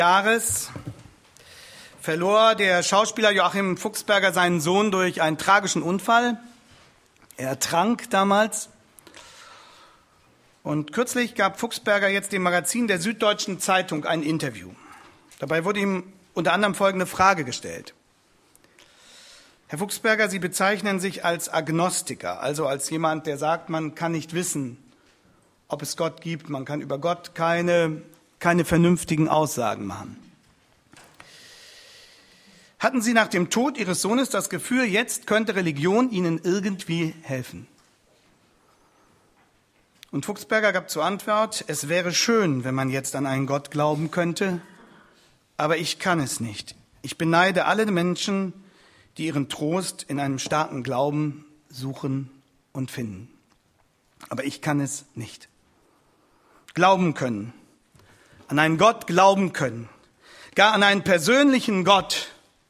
Jahres verlor der Schauspieler Joachim Fuchsberger seinen Sohn durch einen tragischen Unfall. Er ertrank damals. Und kürzlich gab Fuchsberger jetzt dem Magazin der Süddeutschen Zeitung ein Interview. Dabei wurde ihm unter anderem folgende Frage gestellt. Herr Fuchsberger, Sie bezeichnen sich als Agnostiker, also als jemand, der sagt, man kann nicht wissen, ob es Gott gibt, man kann über Gott keine vernünftigen Aussagen machen. Hatten Sie nach dem Tod Ihres Sohnes das Gefühl, jetzt könnte Religion Ihnen irgendwie helfen? Und Fuchsberger gab zur Antwort, es wäre schön, wenn man jetzt an einen Gott glauben könnte, aber ich kann es nicht. Ich beneide alle Menschen, die ihren Trost in einem starken Glauben suchen und finden. Aber ich kann es nicht. Glauben können, an einen Gott glauben können, gar an einen persönlichen Gott.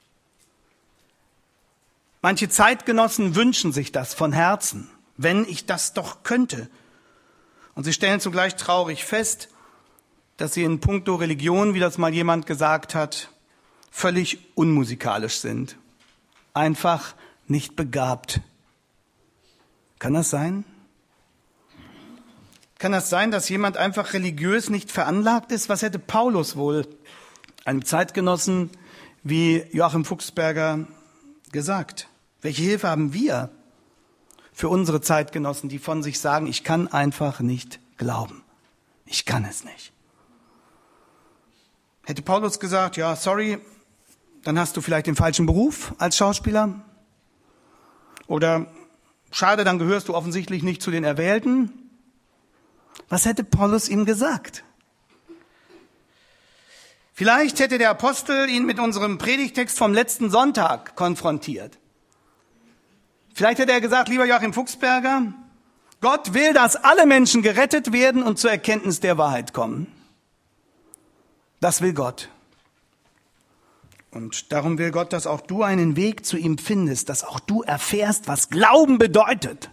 Manche Zeitgenossen wünschen sich das von Herzen, wenn ich das doch könnte. Und sie stellen zugleich traurig fest, dass sie in puncto Religion, wie das mal jemand gesagt hat, völlig unmusikalisch sind. Einfach nicht begabt. Kann das sein? Kann das sein, dass jemand einfach religiös nicht veranlagt ist? Was hätte Paulus wohl einem Zeitgenossen wie Joachim Fuchsberger gesagt? Welche Hilfe haben wir für unsere Zeitgenossen, die von sich sagen, ich kann einfach nicht glauben. Ich kann es nicht. Hätte Paulus gesagt, ja, sorry, dann hast du vielleicht den falschen Beruf als Schauspieler? Oder schade, dann gehörst du offensichtlich nicht zu den Erwählten? Was hätte Paulus ihm gesagt? Vielleicht hätte der Apostel ihn mit unserem Predigtext vom letzten Sonntag konfrontiert. Vielleicht hätte er gesagt, lieber Joachim Fuchsberger, Gott will, dass alle Menschen gerettet werden und zur Erkenntnis der Wahrheit kommen. Das will Gott. Und darum will Gott, dass auch du einen Weg zu ihm findest, dass auch du erfährst, was Glauben bedeutet.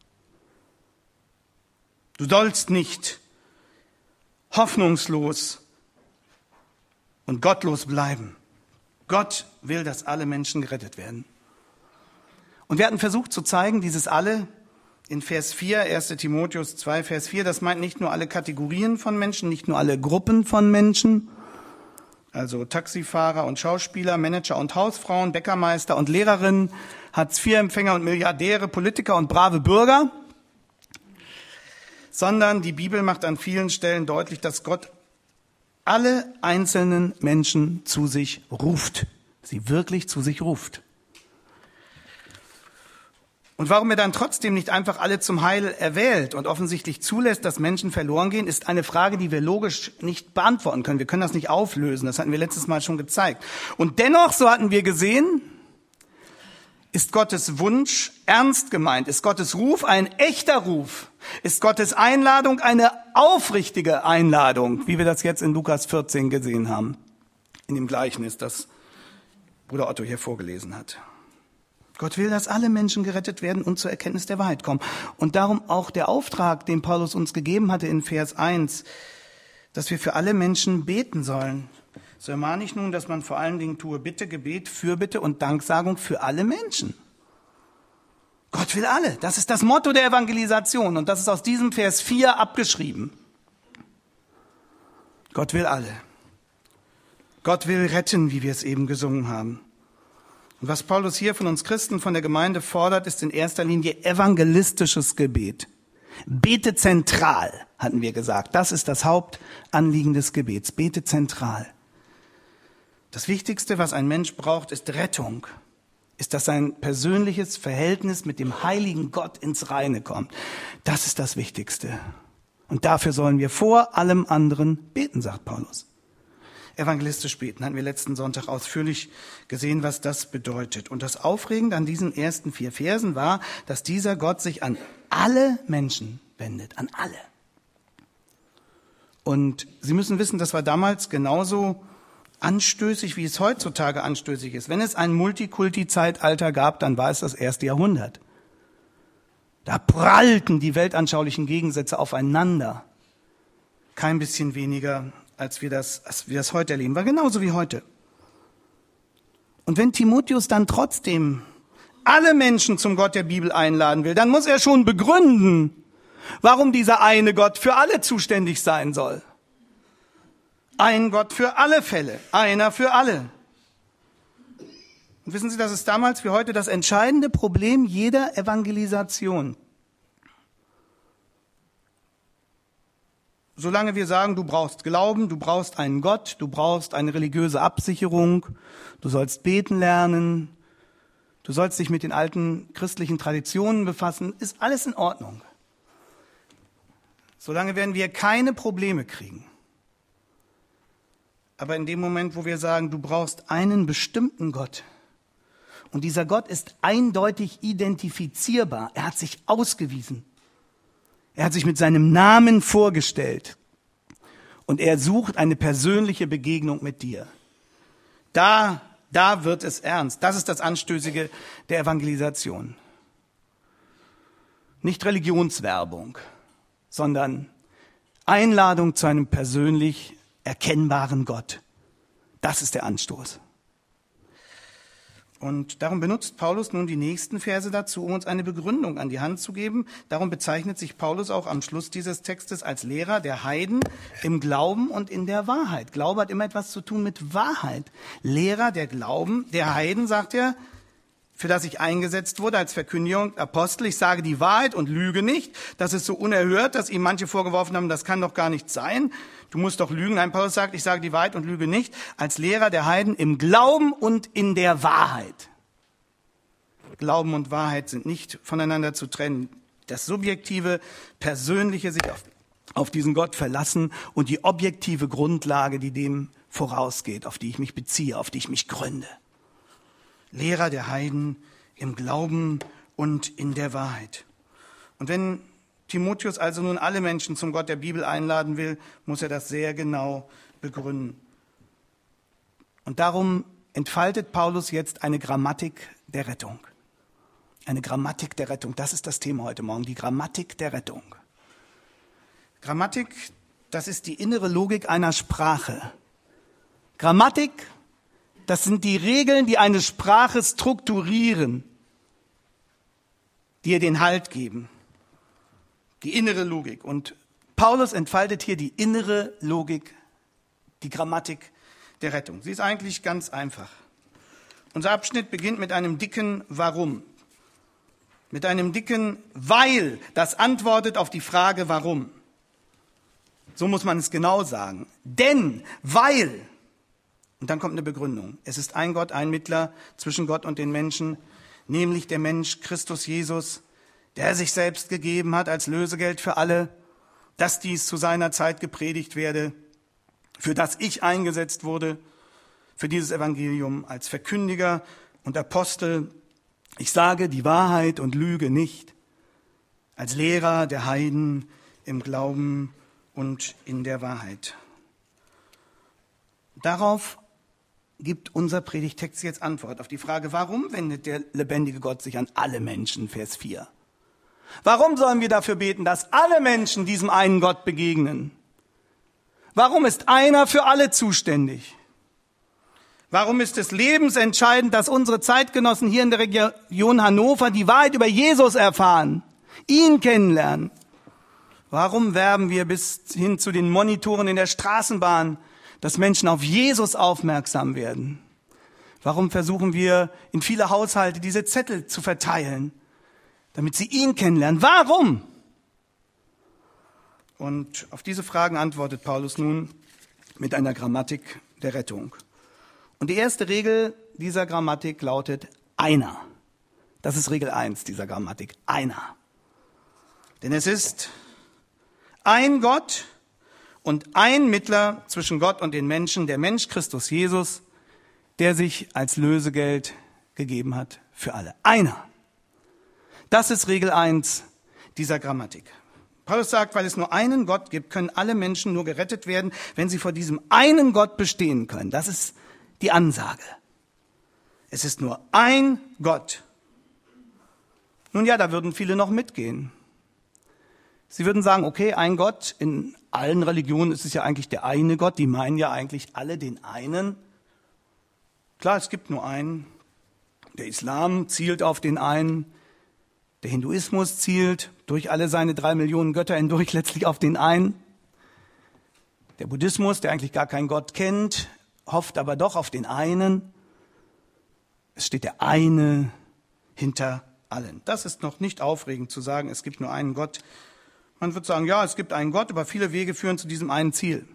Du sollst nicht hoffnungslos und gottlos bleiben. Gott will, dass alle Menschen gerettet werden. Und wir hatten versucht zu zeigen, dieses alle in Vers 4, 1. Timotheus 2, Vers 4, das meint nicht nur alle Kategorien von Menschen, nicht nur alle Gruppen von Menschen, also Taxifahrer und Schauspieler, Manager und Hausfrauen, Bäckermeister und Lehrerinnen, Hartz-IV-Empfänger und Milliardäre, Politiker und brave Bürger, sondern die Bibel macht an vielen Stellen deutlich, dass Gott alle einzelnen Menschen zu sich ruft, sie wirklich zu sich ruft. Und warum er dann trotzdem nicht einfach alle zum Heil erwählt und offensichtlich zulässt, dass Menschen verloren gehen, ist eine Frage, die wir logisch nicht beantworten können. Wir können das nicht auflösen, das hatten wir letztes Mal schon gezeigt. Und dennoch, so hatten wir gesehen, ist Gottes Wunsch ernst gemeint, ist Gottes Ruf ein echter Ruf, ist Gottes Einladung eine aufrichtige Einladung, wie wir das jetzt in Lukas 14 gesehen haben, in dem Gleichnis, das Bruder Otto hier vorgelesen hat. Gott will, dass alle Menschen gerettet werden und zur Erkenntnis der Wahrheit kommen. Und darum auch der Auftrag, den Paulus uns gegeben hatte in Vers 1, dass wir für alle Menschen beten sollen. So ermahne ich nun, dass man vor allen Dingen tue Bitte, Gebet, Fürbitte und Danksagung für alle Menschen. Gott will alle. Das ist das Motto der Evangelisation und das ist aus diesem Vers 4 abgeschrieben. Gott will alle. Gott will retten, wie wir es eben gesungen haben. Und was Paulus hier von uns Christen, von der Gemeinde fordert, ist in erster Linie evangelistisches Gebet. Bete zentral, hatten wir gesagt. Das ist das Hauptanliegen des Gebets. Bete zentral. Das Wichtigste, was ein Mensch braucht, ist Rettung. Ist, dass sein persönliches Verhältnis mit dem heiligen Gott ins Reine kommt. Das ist das Wichtigste. Und dafür sollen wir vor allem anderen beten, sagt Paulus. Evangelistisch beten, hatten wir letzten Sonntag ausführlich gesehen, was das bedeutet. Und das Aufregende an diesen ersten 4 Versen war, dass dieser Gott sich an alle Menschen wendet, an alle. Und Sie müssen wissen, das war damals genauso anstößig, wie es heutzutage anstößig ist. Wenn es ein Multikulti-Zeitalter gab, dann war es das 1. Jahrhundert. Da prallten die weltanschaulichen Gegensätze aufeinander. Kein bisschen weniger als wir das heute erleben. War genauso wie heute. Und wenn Timotheus dann trotzdem alle Menschen zum Gott der Bibel einladen will, dann muss er schon begründen, warum dieser eine Gott für alle zuständig sein soll. Ein Gott für alle Fälle, einer für alle. Und wissen Sie, das ist damals wie heute das entscheidende Problem jeder Evangelisation. Solange wir sagen, du brauchst Glauben, du brauchst einen Gott, du brauchst eine religiöse Absicherung, du sollst beten lernen, du sollst dich mit den alten christlichen Traditionen befassen, ist alles in Ordnung. Solange werden wir keine Probleme kriegen. Aber in dem Moment, wo wir sagen, du brauchst einen bestimmten Gott, und dieser Gott ist eindeutig identifizierbar, er hat sich ausgewiesen, er hat sich mit seinem Namen vorgestellt und er sucht eine persönliche Begegnung mit dir. Da wird es ernst. Das ist das Anstößige der Evangelisation. Nicht Religionswerbung, sondern Einladung zu einem persönlich erkennbaren Gott. Das ist der Anstoß. Und darum benutzt Paulus nun die nächsten Verse dazu, um uns eine Begründung an die Hand zu geben. Darum bezeichnet sich Paulus auch am Schluss dieses Textes als Lehrer der Heiden im Glauben und in der Wahrheit. Glaube hat immer etwas zu tun mit Wahrheit. Lehrer der Glauben der Heiden, sagt er, für das ich eingesetzt wurde als Verkündigung, Apostel, ich sage die Wahrheit und lüge nicht. Das ist so unerhört, dass ihm manche vorgeworfen haben, das kann doch gar nicht sein. Du musst doch lügen. Nein, Paulus sagt, ich sage die Wahrheit und lüge nicht. Als Lehrer der Heiden im Glauben und in der Wahrheit. Glauben und Wahrheit sind nicht voneinander zu trennen. Das subjektive, persönliche, sich auf diesen Gott verlassen und die objektive Grundlage, die dem vorausgeht, auf die ich mich beziehe, auf die ich mich gründe. Lehrer der Heiden im Glauben und in der Wahrheit. Und wenn Timotheus also nun alle Menschen zum Gott der Bibel einladen will, muss er das sehr genau begründen. Und darum entfaltet Paulus jetzt eine Grammatik der Rettung. Eine Grammatik der Rettung, das ist das Thema heute Morgen, die Grammatik der Rettung. Grammatik, das ist die innere Logik einer Sprache. Grammatik, das sind die Regeln, die eine Sprache strukturieren, die ihr den Halt geben. Die innere Logik. Und Paulus entfaltet hier die innere Logik, die Grammatik der Rettung. Sie ist eigentlich ganz einfach. Unser Abschnitt beginnt mit einem dicken Warum. Mit einem dicken Weil, das antwortet auf die Frage Warum. So muss man es genau sagen. Denn, weil, und dann kommt eine Begründung. Es ist ein Gott, ein Mittler zwischen Gott und den Menschen, nämlich der Mensch Christus Jesus, der sich selbst gegeben hat als Lösegeld für alle, dass dies zu seiner Zeit gepredigt werde, für das ich eingesetzt wurde, für dieses Evangelium als Verkündiger und Apostel. Ich sage die Wahrheit und lüge nicht, als Lehrer der Heiden im Glauben und in der Wahrheit. Darauf gibt unser Predigtext jetzt Antwort auf die Frage, warum wendet der lebendige Gott sich an alle Menschen, Vers 4. Warum sollen wir dafür beten, dass alle Menschen diesem einen Gott begegnen? Warum ist einer für alle zuständig? Warum ist es lebensentscheidend, dass unsere Zeitgenossen hier in der Region Hannover die Wahrheit über Jesus erfahren, ihn kennenlernen? Warum werben wir bis hin zu den Monitoren in der Straßenbahn, dass Menschen auf Jesus aufmerksam werden? Warum versuchen wir in viele Haushalte diese Zettel zu verteilen, damit sie ihn kennenlernen? Warum? Und auf diese Fragen antwortet Paulus nun mit einer Grammatik der Rettung. Und die erste Regel dieser Grammatik lautet einer. Das ist Regel 1 dieser Grammatik. Einer. Denn es ist ein Gott und ein Mittler zwischen Gott und den Menschen, der Mensch Christus Jesus, der sich als Lösegeld gegeben hat für alle. Einer. Das ist Regel 1 dieser Grammatik. Paulus sagt, weil es nur einen Gott gibt, können alle Menschen nur gerettet werden, wenn sie vor diesem einen Gott bestehen können. Das ist die Ansage. Es ist nur ein Gott. Nun ja, da würden viele noch mitgehen. Sie würden sagen, okay, ein Gott, in allen Religionen ist es ja eigentlich der eine Gott, die meinen ja eigentlich alle den einen. Klar, es gibt nur einen. Der Islam zielt auf den einen. Der Hinduismus zielt durch alle seine 3 Millionen Götter hindurch letztlich auf den einen. Der Buddhismus, der eigentlich gar keinen Gott kennt, hofft aber doch auf den einen. Es steht der eine hinter allen. Das ist noch nicht aufregend zu sagen, es gibt nur einen Gott. Man wird sagen, ja, es gibt einen Gott, aber viele Wege führen zu diesem einen Ziel.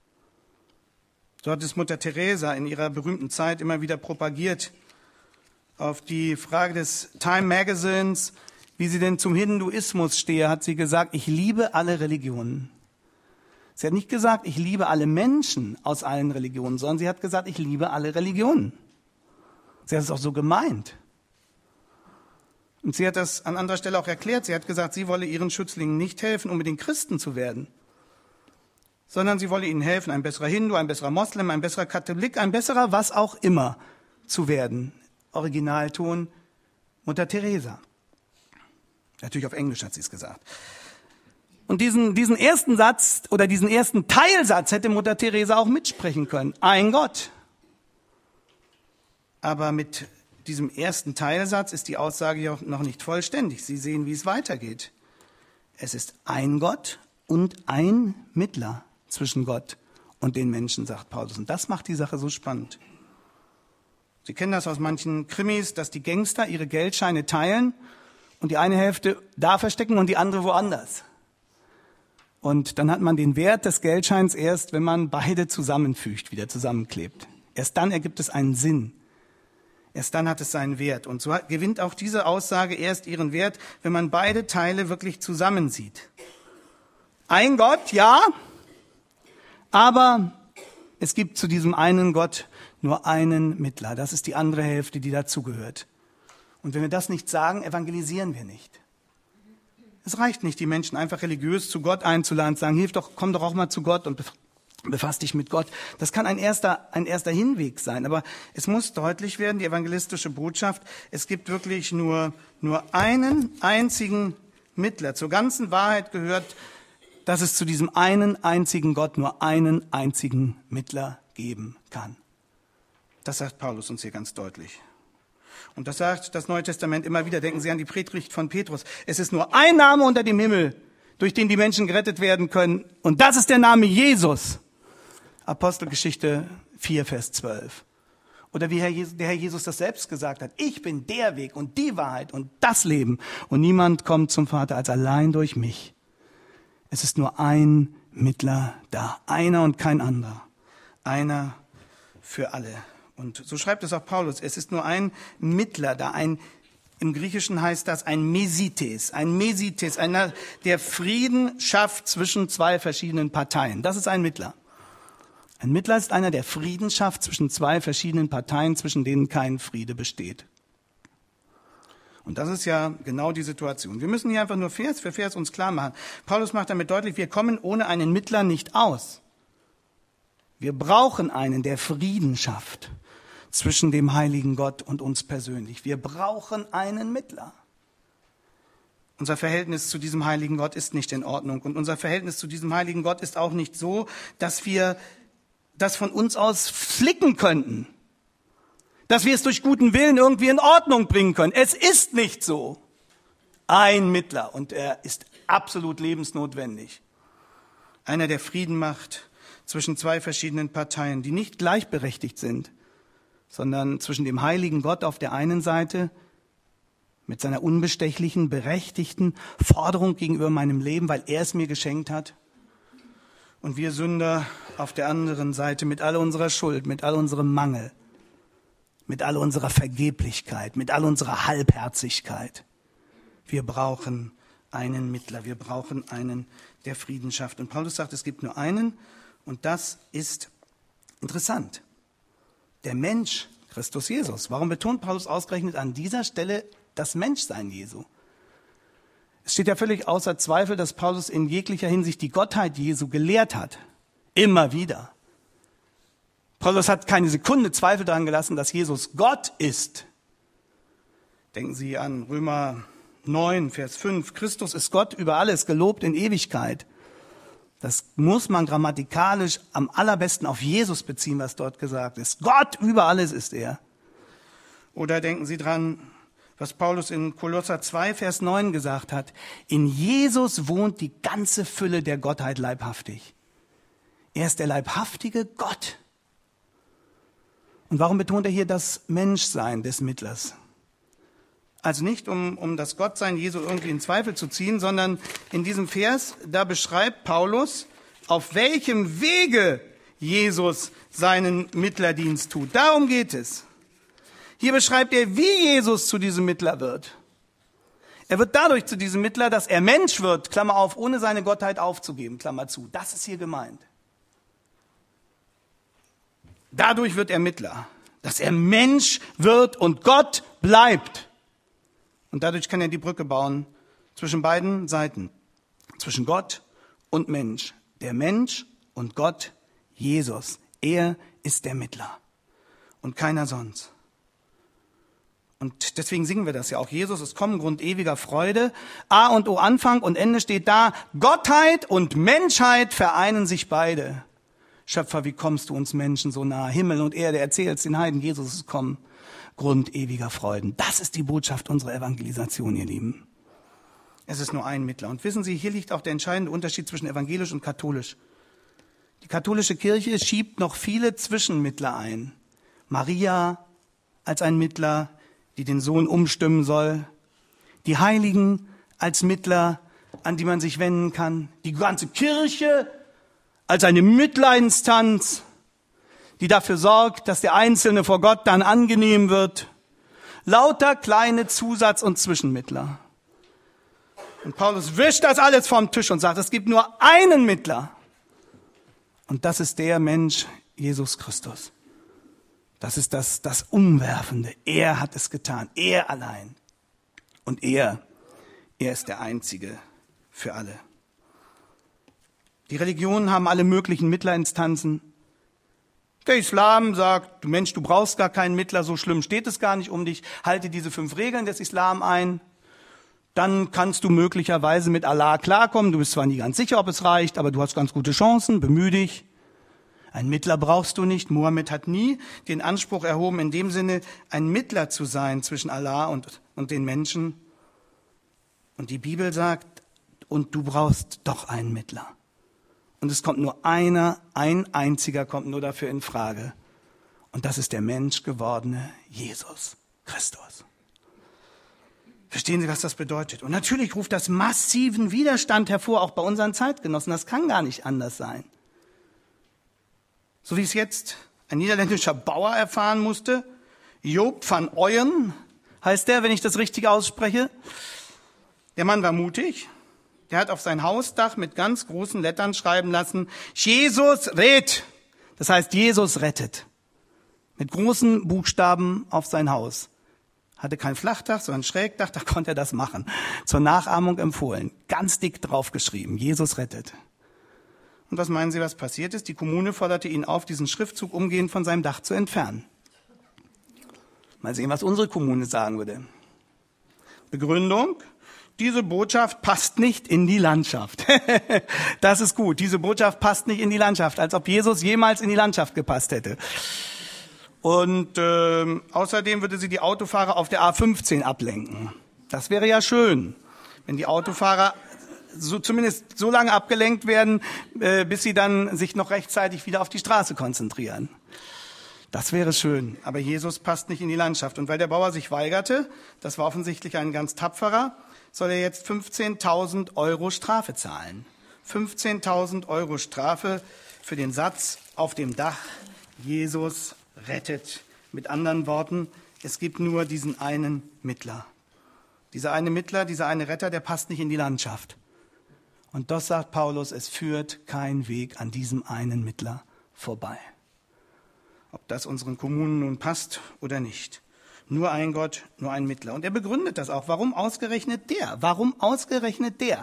So hat es Mutter Teresa in ihrer berühmten Zeit immer wieder propagiert. Auf die Frage des Time Magazines, wie sie denn zum Hinduismus stehe, hat sie gesagt, ich liebe alle Religionen. Sie hat nicht gesagt, ich liebe alle Menschen aus allen Religionen, sondern sie hat gesagt, ich liebe alle Religionen. Sie hat es auch so gemeint. Und sie hat das an anderer Stelle auch erklärt. Sie hat gesagt, sie wolle ihren Schützlingen nicht helfen, unbedingt Christen zu werden, sondern sie wolle ihnen helfen, ein besserer Hindu, ein besserer Moslem, ein besserer Katholik, ein besserer was auch immer zu werden. Originalton Mutter Teresa. Natürlich auf Englisch hat sie es gesagt. Und diesen ersten Satz oder diesen ersten Teilsatz hätte Mutter Teresa auch mitsprechen können. Ein Gott. Aber mit diesem ersten Teilsatz ist die Aussage ja noch nicht vollständig. Sie sehen, wie es weitergeht. Es ist ein Gott und ein Mittler zwischen Gott und den Menschen, sagt Paulus. Und das macht die Sache so spannend. Sie kennen das aus manchen Krimis, dass die Gangster ihre Geldscheine teilen und die eine Hälfte da verstecken und die andere woanders. Und dann hat man den Wert des Geldscheins erst, wenn man beide zusammenfügt, wieder zusammenklebt. Erst dann ergibt es einen Sinn. Erst dann hat es seinen Wert. Und so gewinnt auch diese Aussage erst ihren Wert, wenn man beide Teile wirklich zusammensieht. Ein Gott, ja, aber es gibt zu diesem einen Gott nur einen Mittler. Das ist die andere Hälfte, die dazugehört. Und wenn wir das nicht sagen, evangelisieren wir nicht. Es reicht nicht, die Menschen einfach religiös zu Gott einzuladen, zu sagen, komm doch auch mal zu Gott und befass dich mit Gott. Das kann ein erster Hinweg sein. Aber es muss deutlich werden, die evangelistische Botschaft, es gibt wirklich nur einen einzigen Mittler. Zur ganzen Wahrheit gehört, dass es zu diesem einen einzigen Gott nur einen einzigen Mittler geben kann. Das sagt Paulus uns hier ganz deutlich. Und das sagt das Neue Testament immer wieder. Denken Sie an die Predigt von Petrus. Es ist nur ein Name unter dem Himmel, durch den die Menschen gerettet werden können. Und das ist der Name Jesus. Apostelgeschichte 4, Vers 12. Oder wie der Herr Jesus das selbst gesagt hat. Ich bin der Weg und die Wahrheit und das Leben. Und niemand kommt zum Vater als allein durch mich. Es ist nur ein Mittler da. Einer und kein anderer. Einer für alle. Und so schreibt es auch Paulus. Es ist nur ein Mittler da. Im Griechischen heißt das ein Mesites. Ein Mesites, einer, der Frieden schafft zwischen zwei verschiedenen Parteien. Das ist ein Mittler. Ein Mittler ist einer, der Frieden schafft zwischen zwei verschiedenen Parteien, zwischen denen kein Friede besteht. Und das ist ja genau die Situation. Wir müssen hier einfach nur Vers für Vers uns klar machen. Paulus macht damit deutlich, wir kommen ohne einen Mittler nicht aus. Wir brauchen einen, der Frieden schafft zwischen dem heiligen Gott und uns persönlich. Wir brauchen einen Mittler. Unser Verhältnis zu diesem heiligen Gott ist nicht in Ordnung. Und unser Verhältnis zu diesem heiligen Gott ist auch nicht so, dass wir das von uns aus flicken könnten. Dass wir es durch guten Willen irgendwie in Ordnung bringen können. Es ist nicht so. Ein Mittler und er ist absolut lebensnotwendig. Einer, der Frieden macht zwischen zwei verschiedenen Parteien, die nicht gleichberechtigt sind, sondern zwischen dem heiligen Gott auf der einen Seite mit seiner unbestechlichen, berechtigten Forderung gegenüber meinem Leben, weil er es mir geschenkt hat, und wir Sünder auf der anderen Seite mit all unserer Schuld, mit all unserem Mangel, mit all unserer Vergeblichkeit, mit all unserer Halbherzigkeit. Wir brauchen einen Mittler, wir brauchen einen, der Frieden schafft. Und Paulus sagt, es gibt nur einen, und das ist interessant. Der Mensch, Christus Jesus. Warum betont Paulus ausgerechnet an dieser Stelle das Menschsein Jesu? Es steht ja völlig außer Zweifel, dass Paulus in jeglicher Hinsicht die Gottheit Jesu gelehrt hat. Immer wieder. Paulus hat keine Sekunde Zweifel daran gelassen, dass Jesus Gott ist. Denken Sie an Römer 9, Vers 5, Christus ist Gott über alles, gelobt in Ewigkeit. Das muss man grammatikalisch am allerbesten auf Jesus beziehen, was dort gesagt ist. Gott über alles ist er. Oder denken Sie dran, was Paulus in Kolosser 2, Vers 9 gesagt hat. In Jesus wohnt die ganze Fülle der Gottheit leibhaftig. Er ist der leibhaftige Gott. Und warum betont er hier das Menschsein des Mittlers? Also nicht, um das Gottsein Jesu irgendwie in Zweifel zu ziehen, sondern in diesem Vers, da beschreibt Paulus, auf welchem Wege Jesus seinen Mittlerdienst tut. Darum geht es. Hier beschreibt er, wie Jesus zu diesem Mittler wird. Er wird dadurch zu diesem Mittler, dass er Mensch wird, Klammer auf, ohne seine Gottheit aufzugeben, Klammer zu. Das ist hier gemeint. Dadurch wird er Mittler, dass er Mensch wird und Gott bleibt. Und dadurch kann er die Brücke bauen zwischen beiden Seiten, zwischen Gott und Mensch. Der Mensch und Gott, Jesus. Er ist der Mittler und keiner sonst. Und deswegen singen wir das ja auch. Jesus ist kommen, Grund ewiger Freude. A und O Anfang und Ende steht da. Gottheit und Menschheit vereinen sich beide. Schöpfer, wie kommst du uns Menschen so nah? Himmel und Erde, erzählst den Heiden, Jesus ist kommen. Grund ewiger Freuden. Das ist die Botschaft unserer Evangelisation, ihr Lieben. Es ist nur ein Mittler. Und wissen Sie, hier liegt auch der entscheidende Unterschied zwischen evangelisch und katholisch. Die katholische Kirche schiebt noch viele Zwischenmittler ein. Maria als ein Mittler, die den Sohn umstimmen soll. Die Heiligen als Mittler, an die man sich wenden kann. Die ganze Kirche als eine Mittlerinstanz, die dafür sorgt, dass der Einzelne vor Gott dann angenehm wird. Lauter kleine Zusatz- und Zwischenmittler. Und Paulus wischt das alles vom Tisch und sagt, es gibt nur einen Mittler. Und das ist der Mensch, Jesus Christus. Das ist das Umwerfende. Er hat es getan. Er allein. Und er ist der Einzige für alle. Die Religionen haben alle möglichen Mittlerinstanzen. Der Islam sagt, Mensch, du brauchst gar keinen Mittler, so schlimm steht es gar nicht um dich. Halte diese 5 Regeln des Islam ein. Dann kannst du möglicherweise mit Allah klarkommen. Du bist zwar nie ganz sicher, ob es reicht, aber du hast ganz gute Chancen, bemühe dich. Einen Mittler brauchst du nicht. Mohammed hat nie den Anspruch erhoben, in dem Sinne ein Mittler zu sein zwischen Allah und den Menschen. Und die Bibel sagt, und du brauchst doch einen Mittler. Und es kommt nur einer, ein einziger kommt nur dafür in Frage. Und das ist der menschgewordene Jesus Christus. Verstehen Sie, was das bedeutet? Und natürlich ruft das massiven Widerstand hervor, auch bei unseren Zeitgenossen. Das kann gar nicht anders sein. So wie es jetzt ein niederländischer Bauer erfahren musste. Joop van Ooyen heißt der, wenn ich das richtig ausspreche. Der Mann war mutig. Der hat auf sein Hausdach mit ganz großen Lettern schreiben lassen, Jesus redt. Das heißt, Jesus rettet. Mit großen Buchstaben auf sein Haus. Hatte kein Flachdach, sondern ein Schrägdach, da konnte er das machen. Zur Nachahmung empfohlen. Ganz dick draufgeschrieben, Jesus rettet. Und was meinen Sie, was passiert ist? Die Kommune forderte ihn auf, diesen Schriftzug umgehend von seinem Dach zu entfernen. Mal sehen, was unsere Kommune sagen würde. Begründung: Diese Botschaft passt nicht in die Landschaft. Das ist gut. Diese Botschaft passt nicht in die Landschaft, als ob Jesus jemals in die Landschaft gepasst hätte. Und außerdem würde sie die Autofahrer auf der A15 ablenken. Das wäre ja schön, wenn die Autofahrer zumindest so lange abgelenkt werden, bis sie dann sich noch rechtzeitig wieder auf die Straße konzentrieren. Das wäre schön, aber Jesus passt nicht in die Landschaft. Und weil der Bauer sich weigerte, das war offensichtlich ein ganz tapferer, soll er jetzt 15.000 € Strafe zahlen. 15.000 € Strafe für den Satz auf dem Dach, Jesus rettet. Mit anderen Worten, es gibt nur diesen einen Mittler. Dieser eine Mittler, dieser eine Retter, der passt nicht in die Landschaft. Und das sagt Paulus, es führt kein Weg an diesem einen Mittler vorbei. Ob das unseren Kommunen nun passt oder nicht. Nur ein Gott, nur ein Mittler. Und er begründet das auch. Warum ausgerechnet der? Warum ausgerechnet der?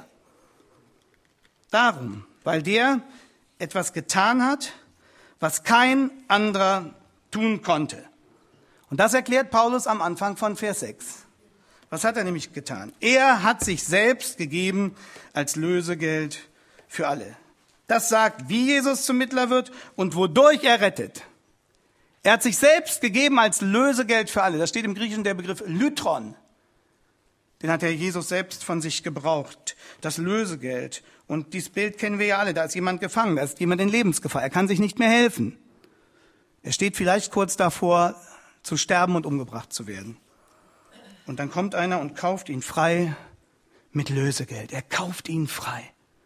Darum, weil der etwas getan hat, was kein anderer tun konnte. Und das erklärt Paulus am Anfang von Vers 6. Was hat er nämlich getan? Er hat sich selbst gegeben als Lösegeld für alle. Das sagt, wie Jesus zum Mittler wird und wodurch er rettet. Er hat sich selbst gegeben als Lösegeld für alle. Da steht im Griechischen der Begriff Lytron. Den hat der Jesus selbst von sich gebraucht. Das Lösegeld. Und dieses Bild kennen wir ja alle. Da ist jemand gefangen, da ist jemand in Lebensgefahr. Er kann sich nicht mehr helfen. Er steht vielleicht kurz davor, zu sterben und umgebracht zu werden. Und dann kommt einer und kauft ihn frei mit Lösegeld. Er kauft ihn frei.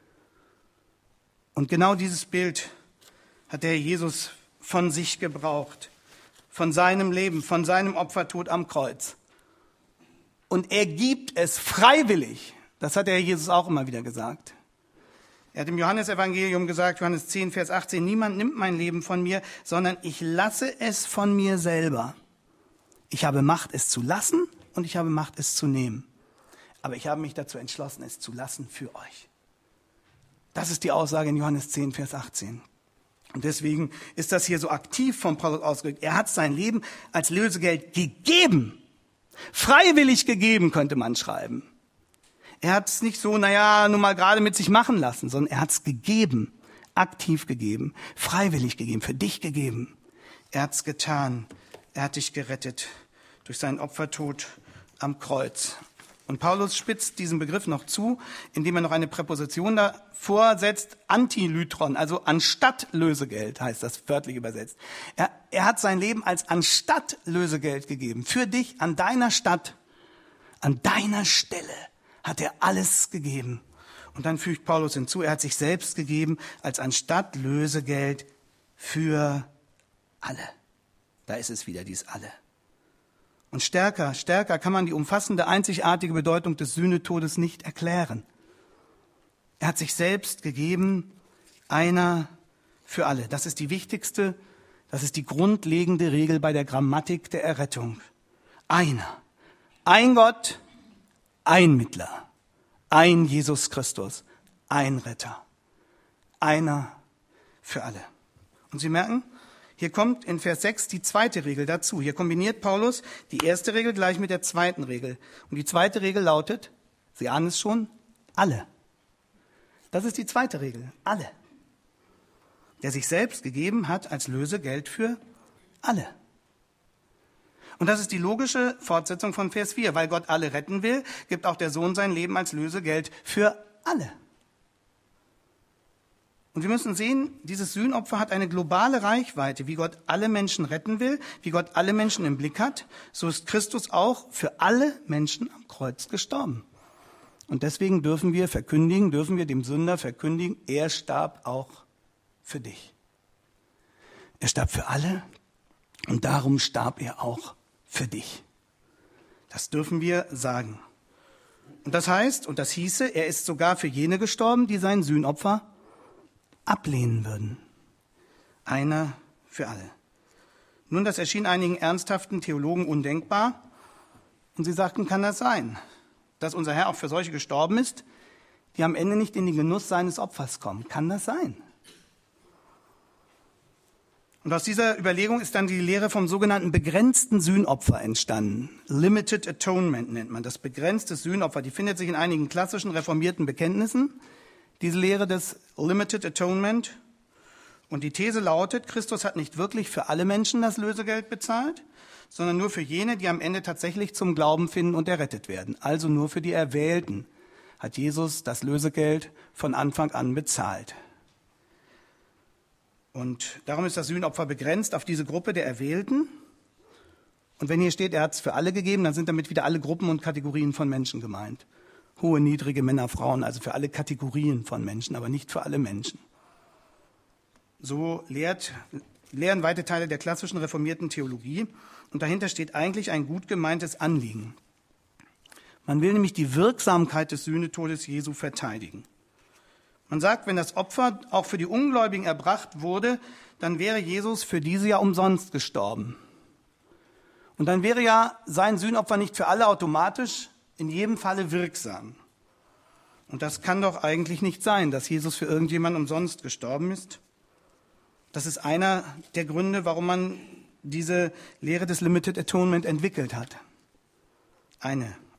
Und genau dieses Bild hat der Jesus von sich gebraucht. Von seinem Leben, von seinem Opfertod am Kreuz. Und er gibt es freiwillig. Das hat der Jesus auch immer wieder gesagt. Er hat im Johannesevangelium gesagt, Johannes 10, Vers 18, niemand nimmt mein Leben von mir, sondern ich lasse es von mir selber. Ich habe Macht, es zu lassen und ich habe Macht, es zu nehmen. Aber ich habe mich dazu entschlossen, es zu lassen für euch. Das ist die Aussage in Johannes 10, Vers 18. Und deswegen ist das hier so aktiv von Paulus ausgedrückt. Er hat sein Leben als Lösegeld gegeben. Freiwillig gegeben, könnte man schreiben. Er hat es nicht so, nur mal gerade mit sich machen lassen, sondern er hat es gegeben, aktiv gegeben, freiwillig gegeben, für dich gegeben. Er hat es getan. Er hat dich gerettet durch seinen Opfertod am Kreuz. Und Paulus spitzt diesen Begriff noch zu, indem er noch eine Präposition davor setzt, Antilytron, also anstatt Lösegeld, heißt das wörtlich übersetzt. Er hat sein Leben als anstatt Lösegeld gegeben. Für dich, an deiner Stadt, an deiner Stelle hat er alles gegeben. Und dann fügt Paulus hinzu, er hat sich selbst gegeben als anstatt Lösegeld für alle. Da ist es wieder, dies alle. Und stärker kann man die umfassende, einzigartige Bedeutung des Sühnetodes nicht erklären. Er hat sich selbst gegeben, einer für alle. Das ist die wichtigste, das ist die grundlegende Regel bei der Grammatik der Errettung. Einer. Ein Gott, ein Mittler. Ein Jesus Christus. Ein Retter. Einer für alle. Und Sie merken, hier kommt in Vers 6 die zweite Regel dazu. Hier kombiniert Paulus die erste Regel gleich mit der zweiten Regel. Und die zweite Regel lautet, Sie ahnen es schon, alle. Das ist die zweite Regel, alle. Der sich selbst gegeben hat als Lösegeld für alle. Und das ist die logische Fortsetzung von Vers 4. Weil Gott alle retten will, gibt auch der Sohn sein Leben als Lösegeld für alle. Und wir müssen sehen, dieses Sühnopfer hat eine globale Reichweite. Wie Gott alle Menschen retten will, wie Gott alle Menschen im Blick hat, so ist Christus auch für alle Menschen am Kreuz gestorben. Und deswegen dürfen wir dem Sünder verkündigen, er starb auch für dich. Er starb für alle und darum starb er auch für dich. Das dürfen wir sagen. Und das heißt, und das hieße, er ist sogar für jene gestorben, die sein Sühnopfer ablehnen würden. Einer für alle. Nun, das erschien einigen ernsthaften Theologen undenkbar. Und sie sagten, kann das sein, dass unser Herr auch für solche gestorben ist, die am Ende nicht in den Genuss seines Opfers kommen? Kann das sein? Und aus dieser Überlegung ist dann die Lehre vom sogenannten begrenzten Sühnopfer entstanden. Limited Atonement nennt man das, begrenzte Sühnopfer. Die findet sich in einigen klassischen reformierten Bekenntnissen. Diese Lehre des Limited Atonement. Und die These lautet, Christus hat nicht wirklich für alle Menschen das Lösegeld bezahlt, sondern nur für jene, die am Ende tatsächlich zum Glauben finden und errettet werden. Also nur für die Erwählten hat Jesus das Lösegeld von Anfang an bezahlt. Und darum ist das Sühnopfer begrenzt auf diese Gruppe der Erwählten. Und wenn hier steht, er hat es für alle gegeben, dann sind damit wieder alle Gruppen und Kategorien von Menschen gemeint. Hohe, niedrige, Männer, Frauen, also für alle Kategorien von Menschen, aber nicht für alle Menschen. So lehren weite Teile der klassischen reformierten Theologie. Und dahinter steht eigentlich ein gut gemeintes Anliegen. Man will nämlich die Wirksamkeit des Sühnetodes Jesu verteidigen. Man sagt, wenn das Opfer auch für die Ungläubigen erbracht wurde, dann wäre Jesus für diese ja umsonst gestorben. Und dann wäre ja sein Sühnopfer nicht für alle automatisch in jedem Falle wirksam. Und das kann doch eigentlich nicht sein, dass Jesus für irgendjemanden umsonst gestorben ist. Das ist einer der Gründe, warum man diese Lehre des Limited Atonement entwickelt hat.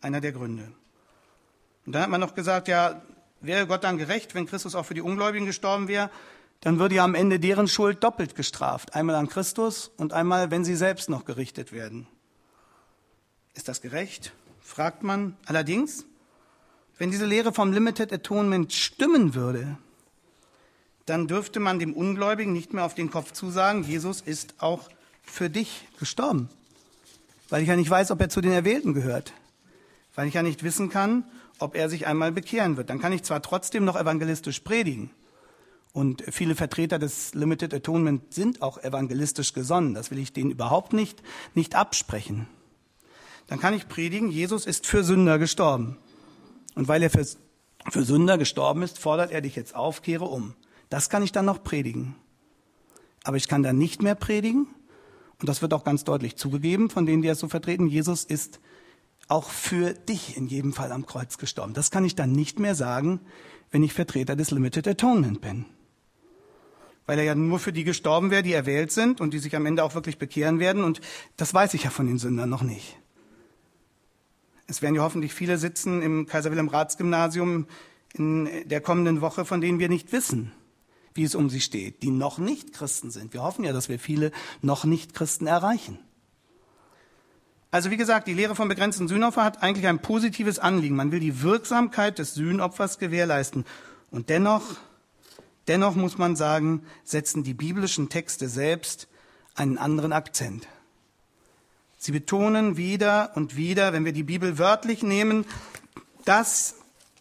einer der Gründe. Und dann hat man noch gesagt, ja, wäre Gott dann gerecht, wenn Christus auch für die Ungläubigen gestorben wäre? Dann würde ja am Ende deren Schuld doppelt gestraft. Einmal an Christus und einmal, wenn sie selbst noch gerichtet werden. Ist das gerecht? Fragt man. Allerdings, wenn diese Lehre vom Limited Atonement stimmen würde, dann dürfte man dem Ungläubigen nicht mehr auf den Kopf zusagen, Jesus ist auch für dich gestorben. Weil ich ja nicht weiß, ob er zu den Erwählten gehört. Weil ich ja nicht wissen kann, ob er sich einmal bekehren wird. Dann kann ich zwar trotzdem noch evangelistisch predigen. Und viele Vertreter des Limited Atonement sind auch evangelistisch gesonnen. Das will ich denen überhaupt nicht absprechen. Dann kann ich predigen, Jesus ist für Sünder gestorben. Und weil er für Sünder gestorben ist, fordert er dich jetzt auf, kehre um. Das kann ich dann noch predigen. Aber ich kann dann nicht mehr predigen, und das wird auch ganz deutlich zugegeben von denen, die es so vertreten, Jesus ist auch für dich in jedem Fall am Kreuz gestorben. Das kann ich dann nicht mehr sagen, wenn ich Vertreter des Limited Atonement bin. Weil er ja nur für die gestorben wäre, die erwählt sind und die sich am Ende auch wirklich bekehren werden. Und das weiß ich ja von den Sündern noch nicht. Es werden ja hoffentlich viele sitzen im Kaiser-Wilhelm-Raths-Gymnasium in der kommenden Woche, von denen wir nicht wissen, wie es um sie steht, die noch nicht Christen sind. Wir hoffen ja, dass wir viele noch nicht Christen erreichen. Also wie gesagt, die Lehre vom begrenzten Sühnopfer hat eigentlich ein positives Anliegen. Man will die Wirksamkeit des Sühnopfers gewährleisten. Und dennoch muss man sagen, setzen die biblischen Texte selbst einen anderen Akzent. Sie betonen wieder und wieder, wenn wir die Bibel wörtlich nehmen, dass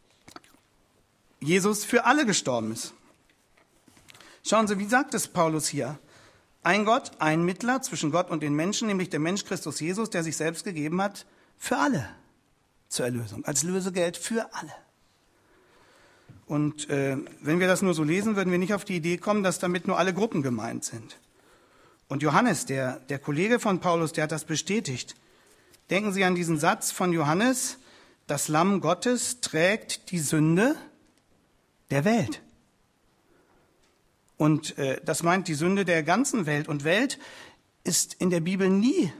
Jesus für alle gestorben ist. Schauen Sie, wie sagt es Paulus hier? Ein Gott, ein Mittler zwischen Gott und den Menschen, nämlich der Mensch Christus Jesus, der sich selbst gegeben hat, für alle zur Erlösung, als Lösegeld für alle. Und wenn wir das nur so lesen, würden wir nicht auf die Idee kommen, dass damit nur alle Gruppen gemeint sind. Und Johannes, der Kollege von Paulus, der hat das bestätigt. Denken Sie an diesen Satz von Johannes, das Lamm Gottes trägt die Sünde der Welt. Und das meint die Sünde der ganzen Welt. Und Welt ist in der Bibel nie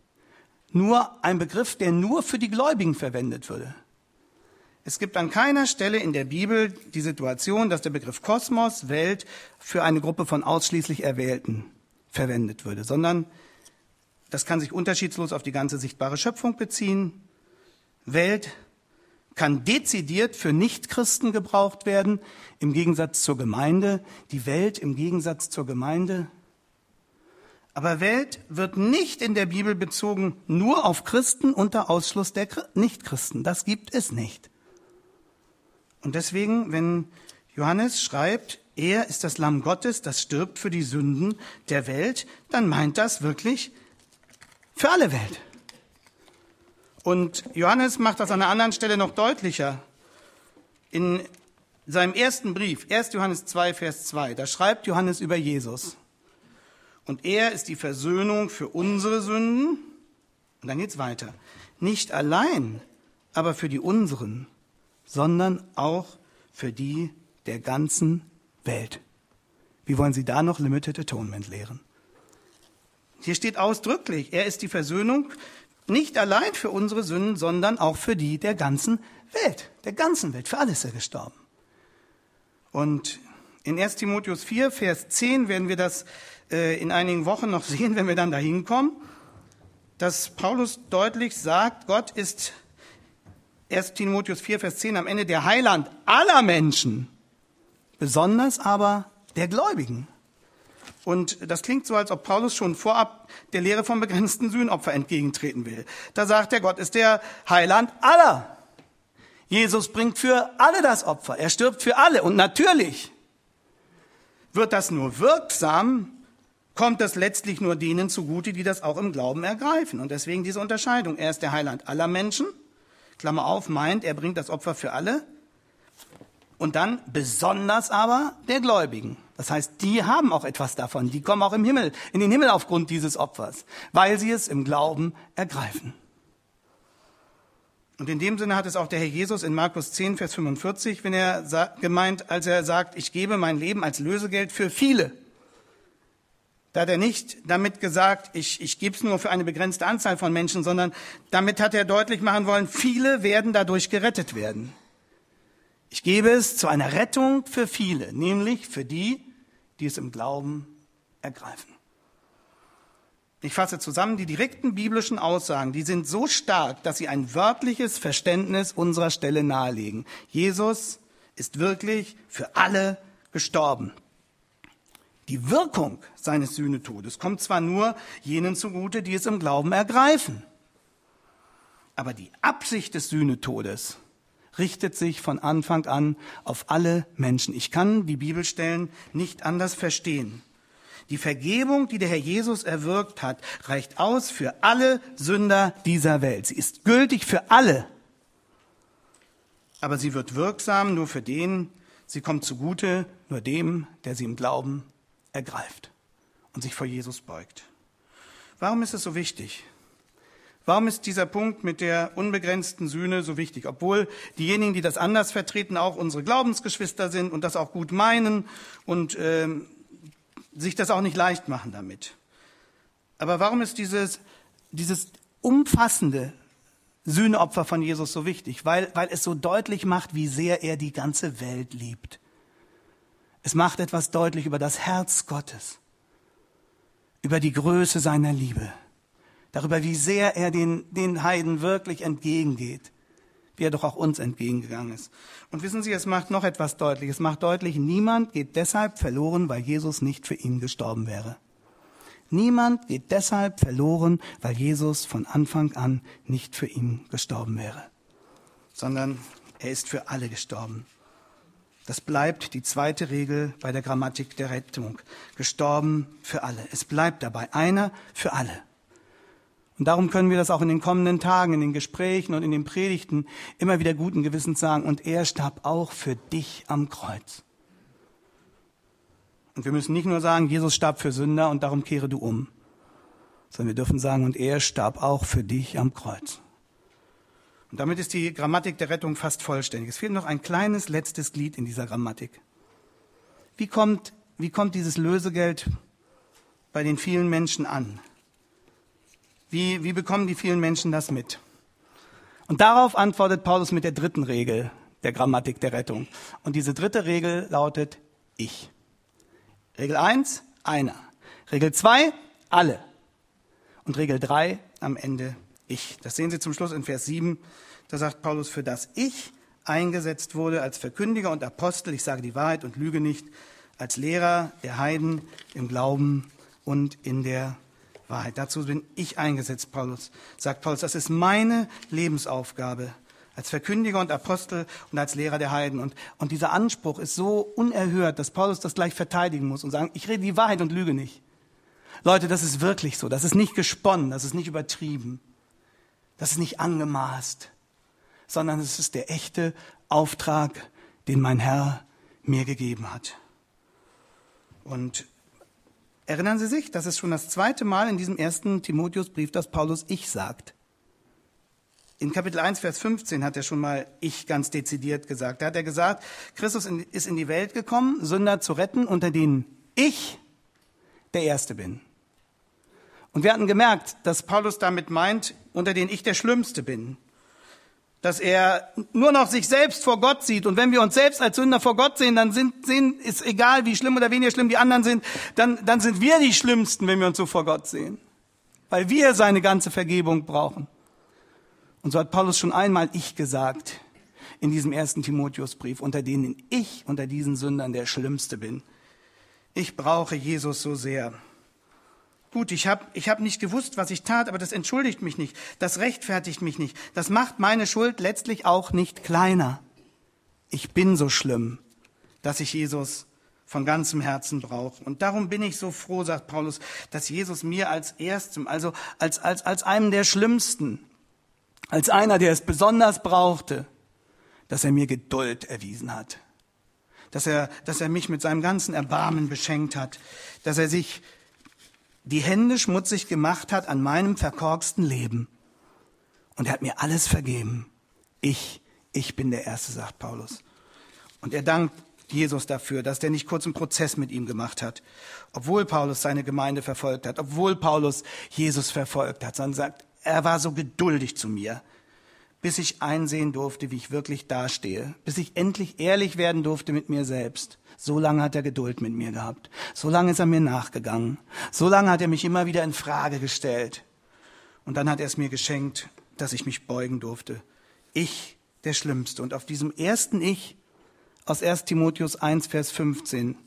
nur ein Begriff, der nur für die Gläubigen verwendet würde. Es gibt an keiner Stelle in der Bibel die Situation, dass der Begriff Kosmos, Welt, für eine Gruppe von ausschließlich Erwählten verwendet würde, sondern das kann sich unterschiedslos auf die ganze sichtbare Schöpfung beziehen. Welt kann dezidiert für Nichtchristen gebraucht werden, im Gegensatz zur Gemeinde. Die Welt im Gegensatz zur Gemeinde. Aber Welt wird nicht in der Bibel bezogen nur auf Christen unter Ausschluss der Nichtchristen. Das gibt es nicht. Und deswegen, wenn Johannes schreibt, er ist das Lamm Gottes, das stirbt für die Sünden der Welt, dann meint das wirklich für alle Welt. Und Johannes macht das an einer anderen Stelle noch deutlicher. In seinem ersten Brief, 1. Johannes 2, Vers 2, da schreibt Johannes über Jesus. Und er ist die Versöhnung für unsere Sünden. Und dann geht's weiter. Nicht allein, aber für die unseren, sondern auch für die der ganzen Welt. Wie wollen Sie da noch Limited Atonement lehren? Hier steht ausdrücklich, er ist die Versöhnung nicht allein für unsere Sünden, sondern auch für die der ganzen Welt. Der ganzen Welt, für alle ist er gestorben. Und in 1. Timotheus 4, Vers 10 werden wir das in einigen Wochen noch sehen, wenn wir dann dahin kommen, dass Paulus deutlich sagt, Gott ist 1. Timotheus 4, Vers 10 am Ende der Heiland aller Menschen, besonders aber der Gläubigen. Und das klingt so, als ob Paulus schon vorab der Lehre vom begrenzten Sühnopfer entgegentreten will. Da sagt er, Gott ist der Heiland aller. Jesus bringt für alle das Opfer. Er stirbt für alle. Und natürlich wird das nur wirksam, kommt das letztlich nur denen zugute, die das auch im Glauben ergreifen. Und deswegen diese Unterscheidung. Er ist der Heiland aller Menschen. Klammer auf, meint, er bringt das Opfer für alle. Und dann besonders aber der Gläubigen. Das heißt, die haben auch etwas davon. Die kommen auch in den Himmel aufgrund dieses Opfers, weil sie es im Glauben ergreifen. Und in dem Sinne hat es auch der Herr Jesus in Markus 10, Vers 45, wenn er gemeint, als er sagt, ich gebe mein Leben als Lösegeld für viele. Da hat er nicht damit gesagt, ich gebe es nur für eine begrenzte Anzahl von Menschen, sondern damit hat er deutlich machen wollen, viele werden dadurch gerettet werden. Ich gebe es zu einer Rettung für viele, nämlich für die, die es im Glauben ergreifen. Ich fasse zusammen, die direkten biblischen Aussagen, die sind so stark, dass sie ein wörtliches Verständnis unserer Stelle nahelegen. Jesus ist wirklich für alle gestorben. Die Wirkung seines Sühnetodes kommt zwar nur jenen zugute, die es im Glauben ergreifen, aber die Absicht des Sühnetodes richtet sich von Anfang an auf alle Menschen. Ich kann die Bibelstellen nicht anders verstehen. Die Vergebung, die der Herr Jesus erwirkt hat, reicht aus für alle Sünder dieser Welt. Sie ist gültig für alle, aber sie wird wirksam nur für den, sie kommt zugute nur dem, der sie im Glauben ergreift und sich vor Jesus beugt. Warum ist es so wichtig? Warum ist dieser Punkt mit der unbegrenzten Sühne so wichtig? Obwohl diejenigen, die das anders vertreten, auch unsere Glaubensgeschwister sind und das auch gut meinen und sich das auch nicht leicht machen damit. Aber warum ist dieses umfassende Sühneopfer von Jesus so wichtig? Weil es so deutlich macht, wie sehr er die ganze Welt liebt. Es macht etwas deutlich über das Herz Gottes, über die Größe seiner Liebe, darüber, wie sehr er den Heiden wirklich entgegengeht, wie er doch auch uns entgegengegangen ist. Und wissen Sie, es macht noch etwas deutlich. Es macht deutlich, niemand geht deshalb verloren, weil Jesus nicht für ihn gestorben wäre. Niemand geht deshalb verloren, weil Jesus von Anfang an nicht für ihn gestorben wäre, sondern er ist für alle gestorben. Das bleibt die zweite Regel bei der Grammatik der Rettung. Gestorben für alle. Es bleibt dabei. Einer für alle. Und darum können wir das auch in den kommenden Tagen, in den Gesprächen und in den Predigten immer wieder guten Gewissens sagen. Und er starb auch für dich am Kreuz. Und wir müssen nicht nur sagen, Jesus starb für Sünder und darum kehre du um. Sondern wir dürfen sagen, und er starb auch für dich am Kreuz. Und damit ist die Grammatik der Rettung fast vollständig. Es fehlt noch ein kleines letztes Glied in dieser Grammatik. Wie kommt dieses Lösegeld bei den vielen Menschen an? Wie bekommen die vielen Menschen das mit? Und darauf antwortet Paulus mit der dritten Regel der Grammatik der Rettung. Und diese dritte Regel lautet ich. Regel 1, einer. Regel 2, alle. Und Regel 3, am Ende ich. Das sehen Sie zum Schluss in Vers 7. Da sagt Paulus, für das ich eingesetzt wurde als Verkündiger und Apostel, ich sage die Wahrheit und lüge nicht, als Lehrer der Heiden im Glauben und in der Wahrheit. Dazu bin ich eingesetzt, sagt Paulus. Das ist meine Lebensaufgabe als Verkündiger und Apostel und als Lehrer der Heiden. Und dieser Anspruch ist so unerhört, dass Paulus das gleich verteidigen muss und sagen, ich rede die Wahrheit und lüge nicht. Leute, das ist wirklich so. Das ist nicht gesponnen, das ist nicht übertrieben. Das ist nicht angemaßt, sondern es ist der echte Auftrag, den mein Herr mir gegeben hat. Und erinnern Sie sich, das ist schon das zweite Mal in diesem ersten Timotheusbrief, dass Paulus ich sagt. In Kapitel 1, Vers 15 hat er schon mal ich ganz dezidiert gesagt. Da hat er gesagt, Christus ist in die Welt gekommen, Sünder zu retten, unter denen ich der Erste bin. Und wir hatten gemerkt, dass Paulus damit meint, unter denen ich der Schlimmste bin. Dass er nur noch sich selbst vor Gott sieht. Und wenn wir uns selbst als Sünder vor Gott sehen, dann ist egal, wie schlimm oder weniger schlimm die anderen sind, dann sind wir die Schlimmsten, wenn wir uns so vor Gott sehen. Weil wir seine ganze Vergebung brauchen. Und so hat Paulus schon einmal ich gesagt in diesem ersten Timotheusbrief, unter denen ich unter diesen Sündern der Schlimmste bin. Ich brauche Jesus so sehr. Gut, ich hab nicht gewusst, was ich tat, aber das entschuldigt mich nicht, das rechtfertigt mich nicht. Das macht meine Schuld letztlich auch nicht kleiner. Ich bin so schlimm, dass ich Jesus von ganzem Herzen brauche. Und darum bin ich so froh, sagt Paulus, dass Jesus mir als Erstem, also als einem der Schlimmsten, als einer, der es besonders brauchte, dass er mir Geduld erwiesen hat. Dass er mich mit seinem ganzen Erbarmen beschenkt hat. Dass er sich die Hände schmutzig gemacht hat an meinem verkorksten Leben. Und er hat mir alles vergeben. Ich bin der Erste, sagt Paulus. Und er dankt Jesus dafür, dass der nicht kurz einen Prozess mit ihm gemacht hat, obwohl Paulus seine Gemeinde verfolgt hat, obwohl Paulus Jesus verfolgt hat, sondern sagt, er war so geduldig zu mir, bis ich einsehen durfte, wie ich wirklich dastehe, bis ich endlich ehrlich werden durfte mit mir selbst. So lange hat er Geduld mit mir gehabt, so lange ist er mir nachgegangen, so lange hat er mich immer wieder in Frage gestellt. Und dann hat er es mir geschenkt, dass ich mich beugen durfte. Ich, der Schlimmste. Und auf diesem ersten Ich aus 1 Timotheus 1, Vers 15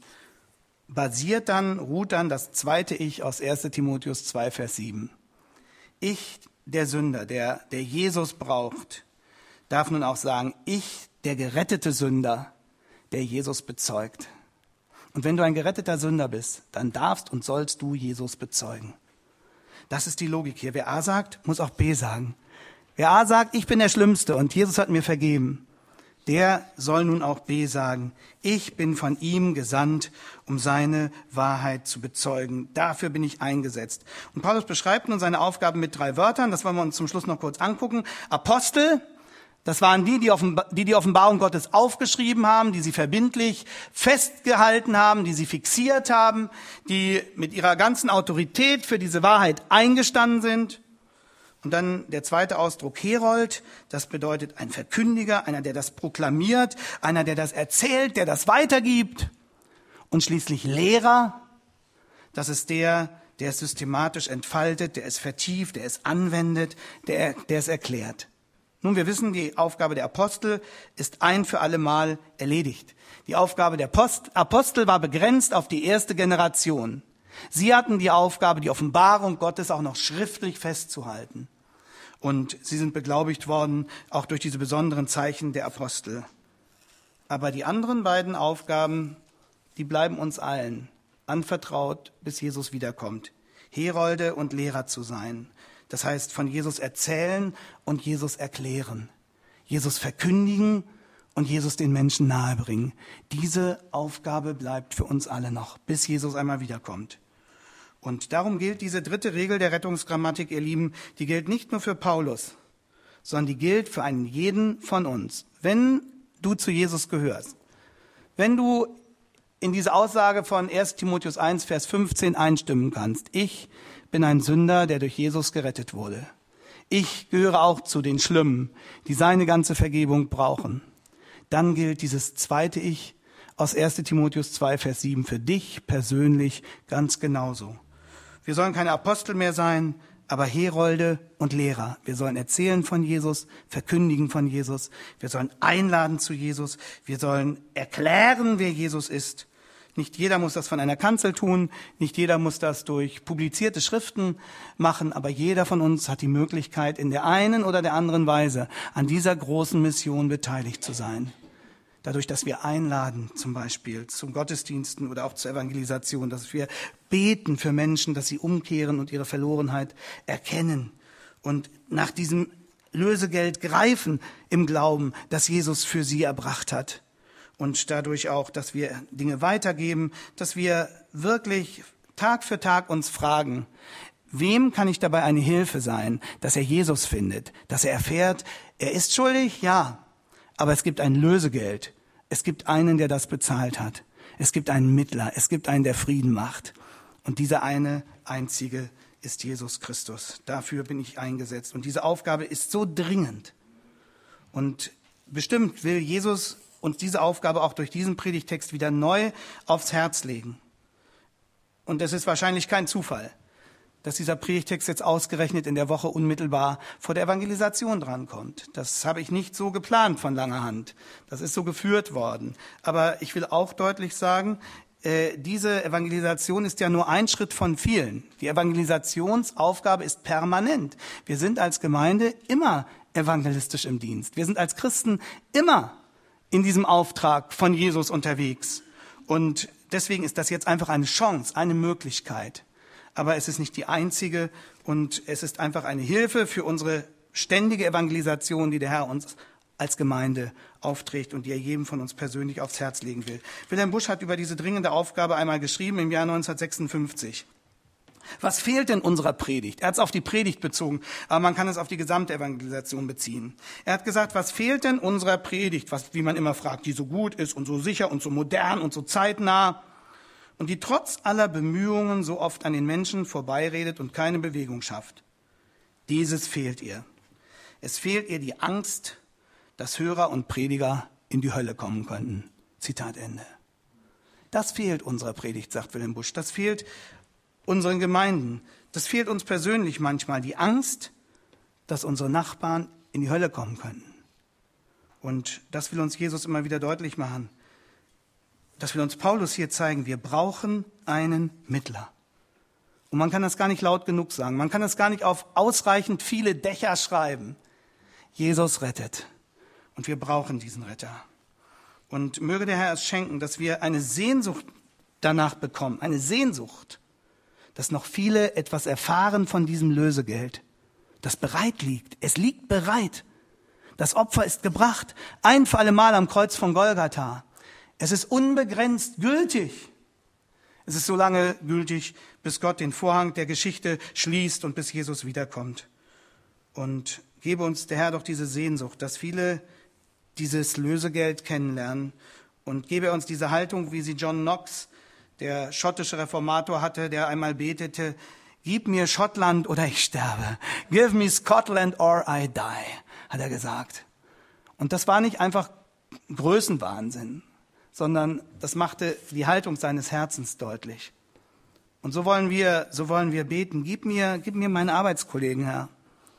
ruht dann das zweite Ich aus 1 Timotheus 2, Vers 7. Ich, der Sünder, der Jesus braucht, darf nun auch sagen, ich, der gerettete Sünder, der Jesus bezeugt. Und wenn du ein geretteter Sünder bist, dann darfst und sollst du Jesus bezeugen. Das ist die Logik hier. Wer A sagt, muss auch B sagen. Wer A sagt, ich bin der Schlimmste und Jesus hat mir vergeben, der soll nun auch B sagen, ich bin von ihm gesandt, um seine Wahrheit zu bezeugen. Dafür bin ich eingesetzt. Und Paulus beschreibt nun seine Aufgaben mit 3 Wörtern. Das wollen wir uns zum Schluss noch kurz angucken. Apostel, das waren die Offenbarung Gottes aufgeschrieben haben, die sie verbindlich festgehalten haben, die sie fixiert haben, die mit ihrer ganzen Autorität für diese Wahrheit eingestanden sind. Und dann der zweite Ausdruck Herold, das bedeutet ein Verkündiger, einer, der das proklamiert, einer, der das erzählt, der das weitergibt. Und schließlich Lehrer, das ist der es systematisch entfaltet, der es vertieft, der es anwendet, der es erklärt. Nun, wir wissen, die Aufgabe der Apostel ist ein für alle Mal erledigt. Die Aufgabe der Apostel war begrenzt auf die erste Generation. Sie hatten die Aufgabe, die Offenbarung Gottes auch noch schriftlich festzuhalten. Und sie sind beglaubigt worden, auch durch diese besonderen Zeichen der Apostel. Aber die anderen beiden Aufgaben, die bleiben uns allen anvertraut, bis Jesus wiederkommt. Herolde und Lehrer zu sein. Das heißt, von Jesus erzählen und Jesus erklären. Jesus verkündigen und Jesus den Menschen nahebringen. Diese Aufgabe bleibt für uns alle noch, bis Jesus einmal wiederkommt. Und darum gilt diese 3. Regel der Rettungsgrammatik, ihr Lieben, die gilt nicht nur für Paulus, sondern die gilt für einen jeden von uns. Wenn du zu Jesus gehörst, wenn du in diese Aussage von 1 Timotheus 1, Vers 15 einstimmen kannst, ich bin ein Sünder, der durch Jesus gerettet wurde. Ich gehöre auch zu den Schlimmen, die seine ganze Vergebung brauchen. Dann gilt dieses zweite Ich aus 1 Timotheus 2, Vers 7 für dich persönlich ganz genauso. Wir sollen keine Apostel mehr sein, aber Herolde und Lehrer. Wir sollen erzählen von Jesus, verkündigen von Jesus. Wir sollen einladen zu Jesus. Wir sollen erklären, wer Jesus ist. Nicht jeder muss das von einer Kanzel tun, nicht jeder muss das durch publizierte Schriften machen, aber jeder von uns hat die Möglichkeit, in der einen oder der anderen Weise an dieser großen Mission beteiligt zu sein. Dadurch, dass wir einladen, zum Beispiel zum Gottesdiensten oder auch zur Evangelisation, dass wir beten für Menschen, dass sie umkehren und ihre Verlorenheit erkennen und nach diesem Lösegeld greifen im Glauben, das Jesus für sie erbracht hat. Und dadurch auch, dass wir Dinge weitergeben, dass wir wirklich Tag für Tag uns fragen, wem kann ich dabei eine Hilfe sein, dass er Jesus findet, dass er erfährt, er ist schuldig, ja, aber es gibt ein Lösegeld. Es gibt einen, der das bezahlt hat. Es gibt einen Mittler. Es gibt einen, der Frieden macht. Und dieser eine einzige ist Jesus Christus. Dafür bin ich eingesetzt. Und diese Aufgabe ist so dringend. Und bestimmt will Jesus uns diese Aufgabe auch durch diesen Predigtext wieder neu aufs Herz legen. Und es ist wahrscheinlich kein Zufall, dass dieser Predigtext jetzt ausgerechnet in der Woche unmittelbar vor der Evangelisation drankommt. Das habe ich nicht so geplant von langer Hand. Das ist so geführt worden. Aber ich will auch deutlich sagen, diese Evangelisation ist ja nur ein Schritt von vielen. Die Evangelisationsaufgabe ist permanent. Wir sind als Gemeinde immer evangelistisch im Dienst. Wir sind als Christen immer in diesem Auftrag von Jesus unterwegs. Und deswegen ist das jetzt einfach eine Chance, eine Möglichkeit. Aber es ist nicht die einzige und es ist einfach eine Hilfe für unsere ständige Evangelisation, die der Herr uns als Gemeinde aufträgt und die er jedem von uns persönlich aufs Herz legen will. Wilhelm Busch hat über diese dringende Aufgabe einmal geschrieben im Jahr 1956. Was fehlt in unserer Predigt? Er hat es auf die Predigt bezogen, aber man kann es auf die gesamte Evangelisation beziehen. Er hat gesagt, was fehlt in unserer Predigt, wie man immer fragt, die so gut ist und so sicher und so modern und so zeitnah und die trotz aller Bemühungen so oft an den Menschen vorbeiredet und keine Bewegung schafft. Dieses fehlt ihr. Es fehlt ihr die Angst, dass Hörer und Prediger in die Hölle kommen könnten. Zitat Ende. Das fehlt unserer Predigt, sagt Wilhelm Busch. Das fehlt unseren Gemeinden. Das fehlt uns persönlich manchmal. Die Angst, dass unsere Nachbarn in die Hölle kommen könnten. Und das will uns Jesus immer wieder deutlich machen. Das will uns Paulus hier zeigen. Wir brauchen einen Mittler. Und man kann das gar nicht laut genug sagen. Man kann das gar nicht auf ausreichend viele Dächer schreiben. Jesus rettet. Und wir brauchen diesen Retter. Und möge der Herr es schenken, dass wir eine Sehnsucht danach bekommen. Eine Sehnsucht, dass noch viele etwas erfahren von diesem Lösegeld, das bereit liegt. Es liegt bereit. Das Opfer ist gebracht. Ein für alle Mal am Kreuz von Golgatha. Es ist unbegrenzt gültig. Es ist so lange gültig, bis Gott den Vorhang der Geschichte schließt und bis Jesus wiederkommt. Und gebe uns der Herr doch diese Sehnsucht, dass viele dieses Lösegeld kennenlernen und gebe uns diese Haltung, wie sie John Knox, der schottische Reformator, hatte, der einmal betete, gib mir Schottland oder ich sterbe. Give me Scotland or I die, hat er gesagt. Und das war nicht einfach Größenwahnsinn, sondern das machte die Haltung seines Herzens deutlich. Und so wollen wir beten. Gib mir meine Arbeitskollegen, Herr.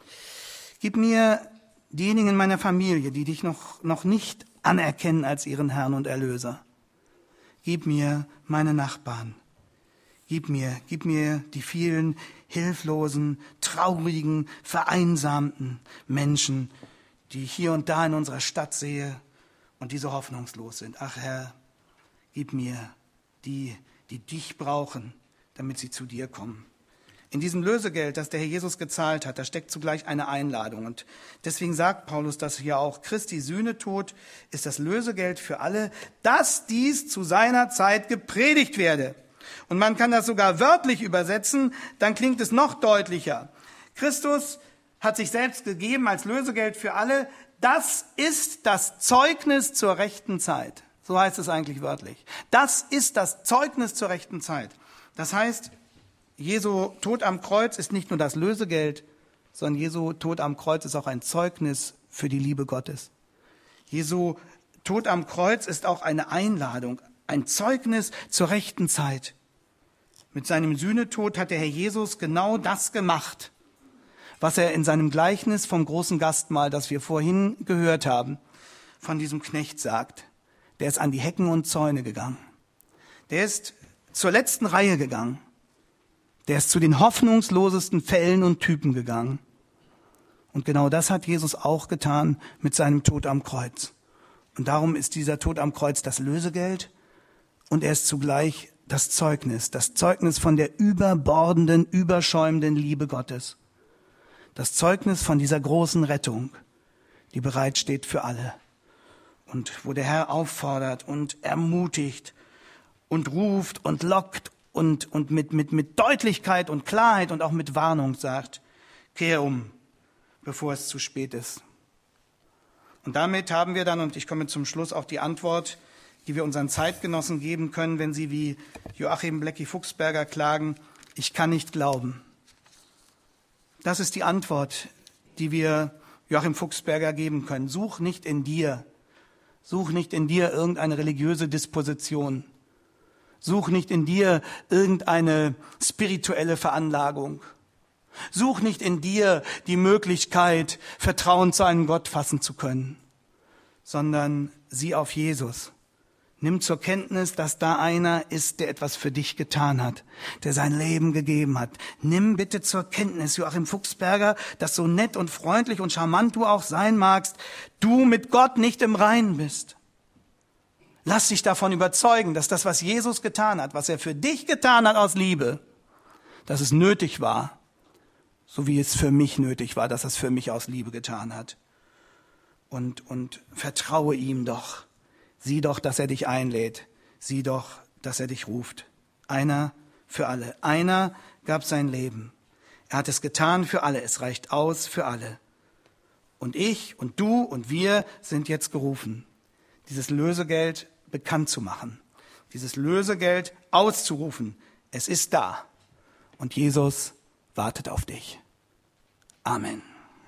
Gib mir diejenigen in meiner Familie, die dich noch nicht anerkennen als ihren Herrn und Erlöser. Gib mir meine Nachbarn. Gib mir die vielen hilflosen, traurigen, vereinsamten Menschen, die ich hier und da in unserer Stadt sehe und die so hoffnungslos sind. Ach Herr, gib mir die dich brauchen, damit sie zu dir kommen. In diesem Lösegeld, das der Herr Jesus gezahlt hat, da steckt zugleich eine Einladung. Und deswegen sagt Paulus das hier auch. Christi Sühnetod ist das Lösegeld für alle, dass dies zu seiner Zeit gepredigt werde. Und man kann das sogar wörtlich übersetzen, dann klingt es noch deutlicher. Christus hat sich selbst gegeben als Lösegeld für alle. Das ist das Zeugnis zur rechten Zeit. So heißt es eigentlich wörtlich. Das ist das Zeugnis zur rechten Zeit. Das heißt, Jesu Tod am Kreuz ist nicht nur das Lösegeld, sondern Jesu Tod am Kreuz ist auch ein Zeugnis für die Liebe Gottes. Jesu Tod am Kreuz ist auch eine Einladung, ein Zeugnis zur rechten Zeit. Mit seinem Sühnetod hat der Herr Jesus genau das gemacht, was er in seinem Gleichnis vom großen Gastmahl, das wir vorhin gehört haben, von diesem Knecht sagt. Der ist an die Hecken und Zäune gegangen. Der ist zur letzten Reihe gegangen. Der ist zu den hoffnungslosesten Fällen und Typen gegangen. Und genau das hat Jesus auch getan mit seinem Tod am Kreuz. Und darum ist dieser Tod am Kreuz das Lösegeld und er ist zugleich das Zeugnis von der überbordenden, überschäumenden Liebe Gottes. Das Zeugnis von dieser großen Rettung, die bereitsteht für alle. Und wo der Herr auffordert und ermutigt und ruft und lockt und mit Deutlichkeit und Klarheit und auch mit Warnung sagt, kehre um, bevor es zu spät ist. Und damit haben wir dann, und ich komme zum Schluss, auch die Antwort, die wir unseren Zeitgenossen geben können, wenn sie wie Joachim Blecki-Fuchsberger klagen, ich kann nicht glauben. Das ist die Antwort, die wir Joachim Fuchsberger geben können. Such nicht in dir irgendeine religiöse Disposition. Such nicht in dir irgendeine spirituelle Veranlagung. Such nicht in dir die Möglichkeit, Vertrauen zu einem Gott fassen zu können, sondern sieh auf Jesus. Nimm zur Kenntnis, dass da einer ist, der etwas für dich getan hat, der sein Leben gegeben hat. Nimm bitte zur Kenntnis, Joachim Fuchsberger, dass so nett und freundlich und charmant du auch sein magst, du mit Gott nicht im Reinen bist. Lass dich davon überzeugen, dass das, was Jesus getan hat, was er für dich getan hat aus Liebe, dass es nötig war, so wie es für mich nötig war, dass er es für mich aus Liebe getan hat. Und vertraue ihm doch. Sieh doch, dass er dich einlädt. Sieh doch, dass er dich ruft. Einer für alle. Einer gab sein Leben. Er hat es getan für alle. Es reicht aus für alle. Und ich und du und wir sind jetzt gerufen, dieses Lösegeld bekannt zu machen, dieses Lösegeld auszurufen. Es ist da und Jesus wartet auf dich. Amen.